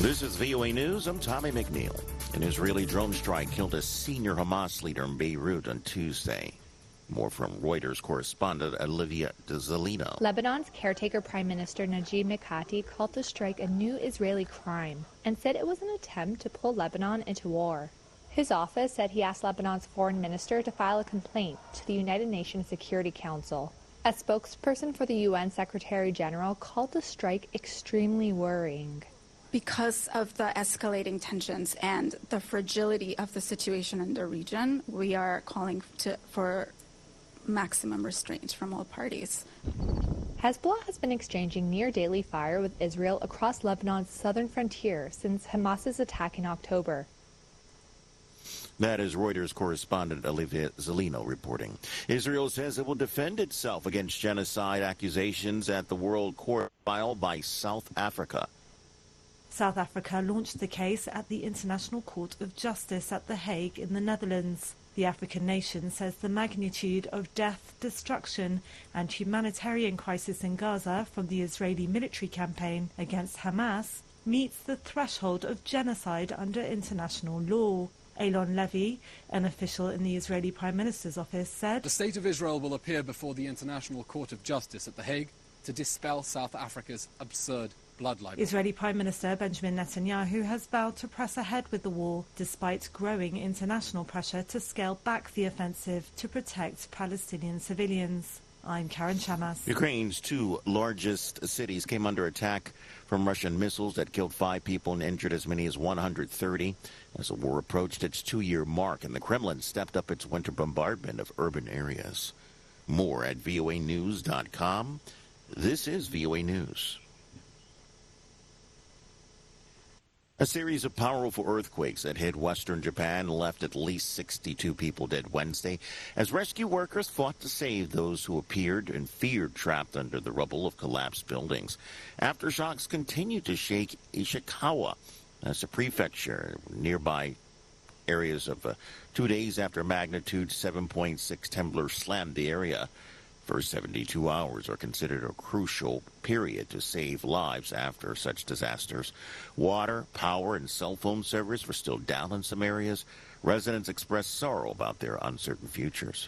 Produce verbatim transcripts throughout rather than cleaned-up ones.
This is V O A News. I'm Tommy McNeil. An Israeli drone strike killed a senior Hamas leader in Beirut on Tuesday. More from Reuters correspondent Olivia Zolino. Lebanon's caretaker Prime Minister Najib Mikati called the strike a new Israeli crime and said it was an attempt to pull Lebanon into war. His office said he asked Lebanon's foreign minister to file a complaint to the United Nations Security Council. A spokesperson for the U N Secretary General called the strike extremely worrying. Because of the escalating tensions and the fragility of the situation in the region, we are calling to, for maximum restraint from all parties. Hezbollah has been exchanging near-daily fire with Israel across Lebanon's southern frontier since Hamas's attack in October. That is Reuters correspondent Olivia Zolino reporting. Israel says it will defend itself against genocide accusations at the World Court filed by South Africa. South Africa launched the case at the International Court of Justice at The Hague in the Netherlands. The African nation says the magnitude of death, destruction and humanitarian crisis in Gaza from the Israeli military campaign against Hamas meets the threshold of genocide under international law. Eylon Levy, an official in the Israeli Prime Minister's office, said, "The State of Israel will appear before the International Court of Justice at The Hague to dispel South Africa's absurd blood libel." Israeli Prime Minister Benjamin Netanyahu has vowed to press ahead with the war, despite growing international pressure to scale back the offensive to protect Palestinian civilians. I'm Karen Chamas. Ukraine's two largest cities came under attack from Russian missiles that killed five people and injured as many as one hundred thirty. As the war approached its two-year mark, and the Kremlin stepped up its winter bombardment of urban areas. More at V O A news dot com. This is V O A News. A series of powerful earthquakes that hit western Japan left at least sixty-two people dead Wednesday as rescue workers fought to save those who appeared and feared trapped under the rubble of collapsed buildings. Aftershocks continued to shake Ishikawa, that's a prefecture, nearby areas of uh, two days after magnitude seven point six tremor slammed the area. First seventy-two hours are considered a crucial period to save lives after such disasters. Water, power, and cell phone service were still down in some areas. Residents expressed sorrow about their uncertain futures.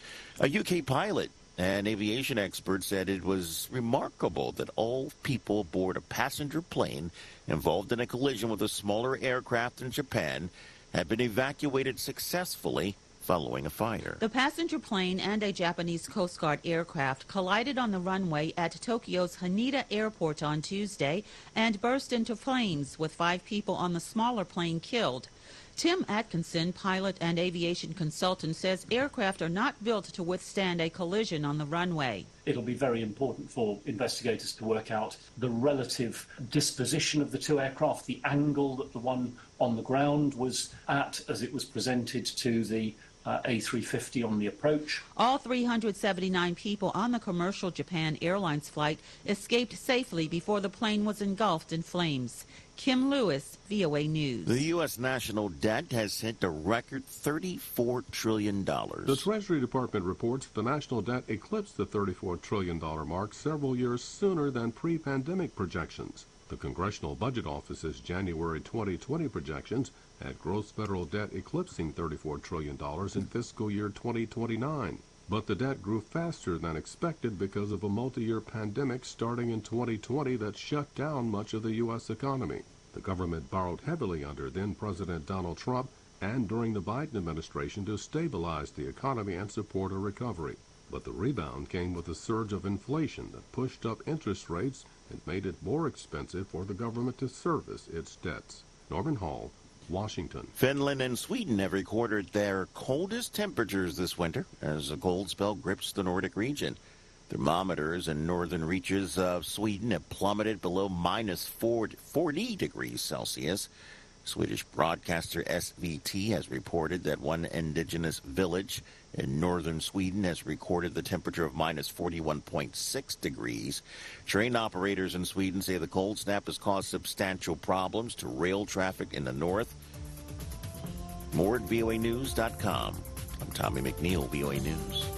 A U K pilot and aviation expert said it was remarkable that all people aboard a passenger plane involved in a collision with a smaller aircraft in Japan had been evacuated successfully following a fire. The passenger plane and a Japanese Coast Guard aircraft collided on the runway at Tokyo's Haneda Airport on Tuesday and burst into flames, with five people on the smaller plane killed. Tim Atkinson, pilot and aviation consultant, says aircraft are not built to withstand a collision on the runway. It'll be very important for investigators to work out the relative disposition of the two aircraft, the angle that the one on the ground was at as it was presented to the Uh, A three fifty on the approach. All three hundred seventy-nine people on the commercial Japan Airlines flight escaped safely before the plane was engulfed in flames. Kim Lewis, V O A News. The U S national debt has hit a record thirty-four trillion dollars. The Treasury Department reports the national debt eclipsed the thirty-four trillion dollars mark several years sooner than pre-pandemic projections. The Congressional Budget Office's January twenty twenty projections had gross federal debt eclipsing thirty-four trillion dollars in fiscal year twenty twenty-nine. But the debt grew faster than expected because of a multi-year pandemic starting in twenty twenty that shut down much of the U S economy. The government borrowed heavily under then-President Donald Trump and during the Biden administration to stabilize the economy and support a recovery. But the rebound came with a surge of inflation that pushed up interest rates and made it more expensive for the government to service its debts. Norman Hall, Washington. Finland and Sweden have recorded their coldest temperatures this winter as a cold spell grips the Nordic region. Thermometers in northern reaches of Sweden have plummeted below minus forty degrees Celsius. Swedish broadcaster S V T has reported that one indigenous village in northern Sweden has recorded the temperature of minus forty-one point six degrees. Train operators in Sweden say the cold snap has caused substantial problems to rail traffic in the north. More at V O A news dot com. I'm Tommy McNeil, V O A News.